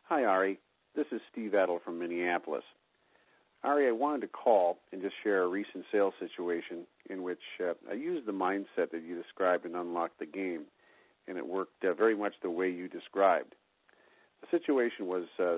Hi, Ari. This is Steve Edel from Minneapolis. Ari, I wanted to call and just share a recent sales situation in which I used the mindset that you described in Unlock the Game, and it worked very much the way you described. The situation was a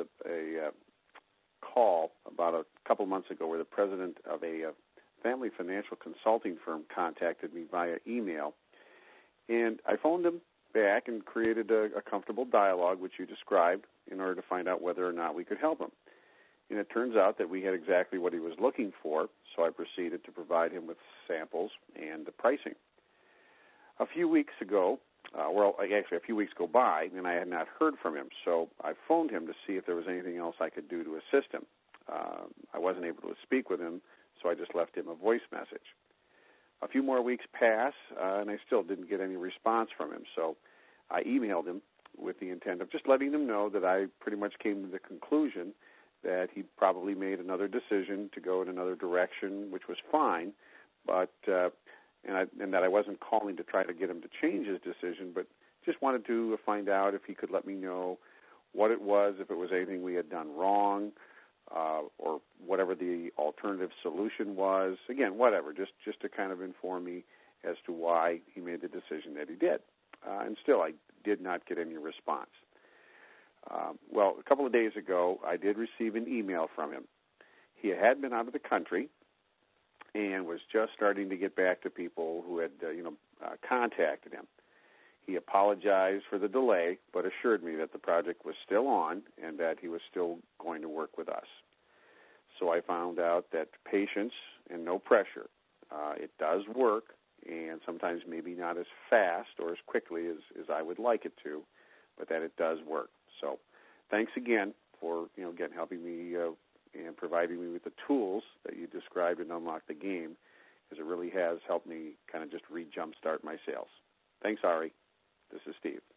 call about a couple months ago where the president of a family financial consulting firm contacted me via email, and I phoned him back and created a comfortable dialogue, which you described, in order to find out whether or not we could help him. And it turns out that we had exactly what he was looking for, so I proceeded to provide him with samples and the pricing. A few weeks ago, a few weeks go by, and I had not heard from him, so I phoned him to see if there was anything else I could do to assist him. I wasn't able to speak with him, so I just left him a voice message. A few more weeks pass, and I still didn't get any response from him, so I emailed him with the intent of just letting him know that I pretty much came to the conclusion that he probably made another decision to go in another direction, which was fine, but and that I wasn't calling to try to get him to change his decision, but just wanted to find out if he could let me know what it was, if it was anything we had done wrong, or whatever the alternative solution was. Again, whatever, just to kind of inform me as to why he made the decision that he did. And still, I did not get any response. Well, a couple of days ago, I did receive an email from him. He had been out of the country and was just starting to get back to people who had, contacted him. He apologized for the delay, but assured me that the project was still on and that he was still going to work with us. So I found out that patience and no pressure, it does work, and sometimes maybe not as fast or as quickly as I would like it to, but that it does work. So thanks again for, again, helping me and providing me with the tools that you described in Unlock the Game, because it really has helped me kind of just re-jumpstart my sales. Thanks, Ari. This is Steve.